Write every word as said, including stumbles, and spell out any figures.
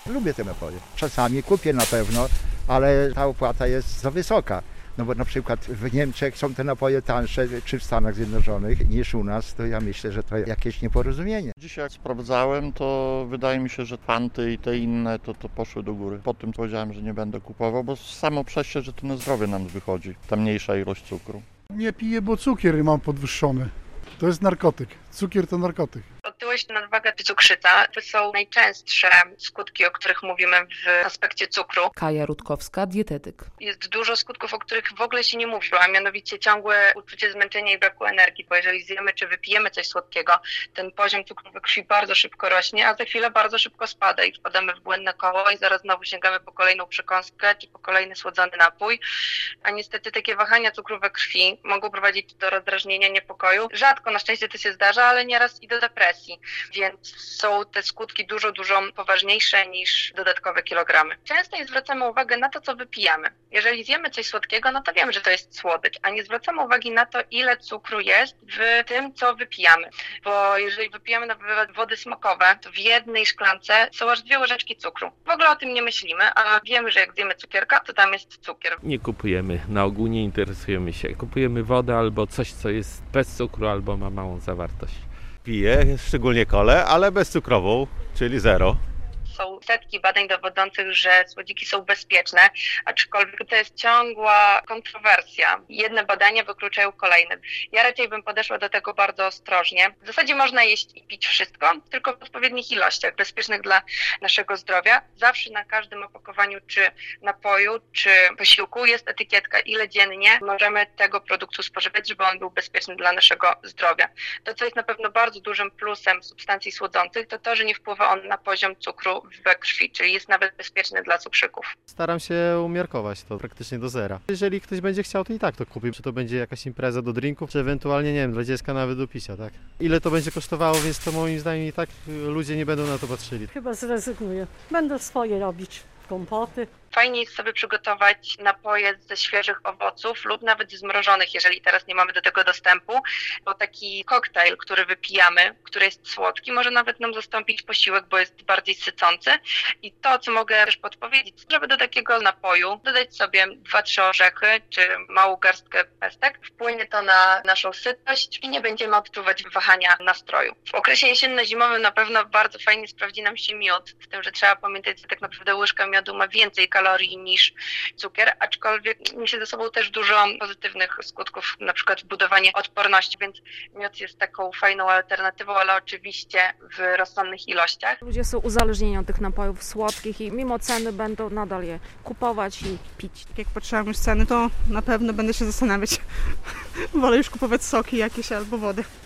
Lubię te napoje. Czasami kupię na pewno, ale ta opłata jest za wysoka. No bo na przykład w Niemczech są te napoje tańsze, czy w Stanach Zjednoczonych niż u nas, to ja myślę, że to jakieś nieporozumienie. Dzisiaj jak sprawdzałem, to wydaje mi się, że Fanty i te inne to, to poszły do góry. Po tym powiedziałem, że nie będę kupował, bo samo przez się, że to na zdrowie nam wychodzi, ta mniejsza ilość cukru. Nie piję, bo cukier mam podwyższony. To jest narkotyk. Cukier to narkotyk. Otyłość, nadwaga czy cukrzyca to są najczęstsze skutki, o których mówimy w aspekcie cukru. Kaja Rutkowska, dietetyk. Jest dużo skutków, o których w ogóle się nie mówi, a mianowicie ciągłe uczucie zmęczenia i braku energii, bo jeżeli zjemy czy wypijemy coś słodkiego, ten poziom cukru we krwi bardzo szybko rośnie, a za chwilę bardzo szybko spada i wpadamy w błędne koło i zaraz znowu sięgamy po kolejną przekąskę czy po kolejny słodzony napój. A niestety takie wahania cukru we krwi mogą prowadzić do rozdrażnienia, niepokoju. Rzadko na szczęście to się zdarza, ale nieraz i do depresji. Więc są te skutki dużo, dużo poważniejsze niż dodatkowe kilogramy. Często nie zwracamy uwagi na to, co wypijamy. Jeżeli zjemy coś słodkiego, no to wiemy, że to jest słodycz, a nie zwracamy uwagi na to, ile cukru jest w tym, co wypijamy. Bo jeżeli wypijamy na przykład wody smakowe, to w jednej szklance są aż dwie łyżeczki cukru. W ogóle o tym nie myślimy, a wiemy, że jak zjemy cukierka, to tam jest cukier. Nie kupujemy, na ogół nie interesujemy się. Kupujemy wodę albo coś, co jest bez cukru, albo ma małą zawartość. Piję, szczególnie kolę, ale bezcukrową, czyli zero. Są setki badań dowodzących, że słodziki są bezpieczne, aczkolwiek to jest ciągła kontrowersja. Jedne badania wykluczają kolejne. Ja raczej bym podeszła do tego bardzo ostrożnie. W zasadzie można jeść i pić wszystko, tylko w odpowiednich ilościach, bezpiecznych dla naszego zdrowia. Zawsze na każdym opakowaniu, czy napoju, czy posiłku jest etykietka, ile dziennie możemy tego produktu spożywać, żeby on był bezpieczny dla naszego zdrowia. To, co jest na pewno bardzo dużym plusem substancji słodzących, to to, że nie wpływa on na poziom cukru we krwi, czyli jest nawet bezpieczny dla cukrzyków. Staram się umiarkować to praktycznie do zera. Jeżeli ktoś będzie chciał, to i tak to kupi. Czy to będzie jakaś impreza do drinków, czy ewentualnie, nie wiem, dla dziecka nawet do picia, tak? Ile to będzie kosztowało, więc to moim zdaniem i tak ludzie nie będą na to patrzyli. Chyba zrezygnuję. Będę swoje robić. Kompoty. Fajnie jest sobie przygotować napoje ze świeżych owoców lub nawet zmrożonych, jeżeli teraz nie mamy do tego dostępu, bo taki koktajl, który wypijamy, który jest słodki, może nawet nam zastąpić posiłek, bo jest bardziej sycący. I to, co mogę też podpowiedzieć, żeby do takiego napoju dodać sobie dwa, trzy orzechy czy małą garstkę pestek. Wpłynie to na naszą sytość i nie będziemy odczuwać wahania nastroju. W okresie jesienno-zimowym na pewno bardzo fajnie sprawdzi nam się miód, z tym, że trzeba pamiętać, że tak naprawdę łyżka miodu ma więcej kalorii niż cukier, aczkolwiek niesie ze sobą też dużo pozytywnych skutków, na przykład budowanie odporności, więc miód jest taką fajną alternatywą, ale oczywiście w rozsądnych ilościach. Ludzie są uzależnieni od tych napojów słodkich i mimo ceny będą nadal je kupować i pić. Jak patrzyłam już ceny, to na pewno będę się zastanawiać. Wolę już kupować soki jakieś albo wody.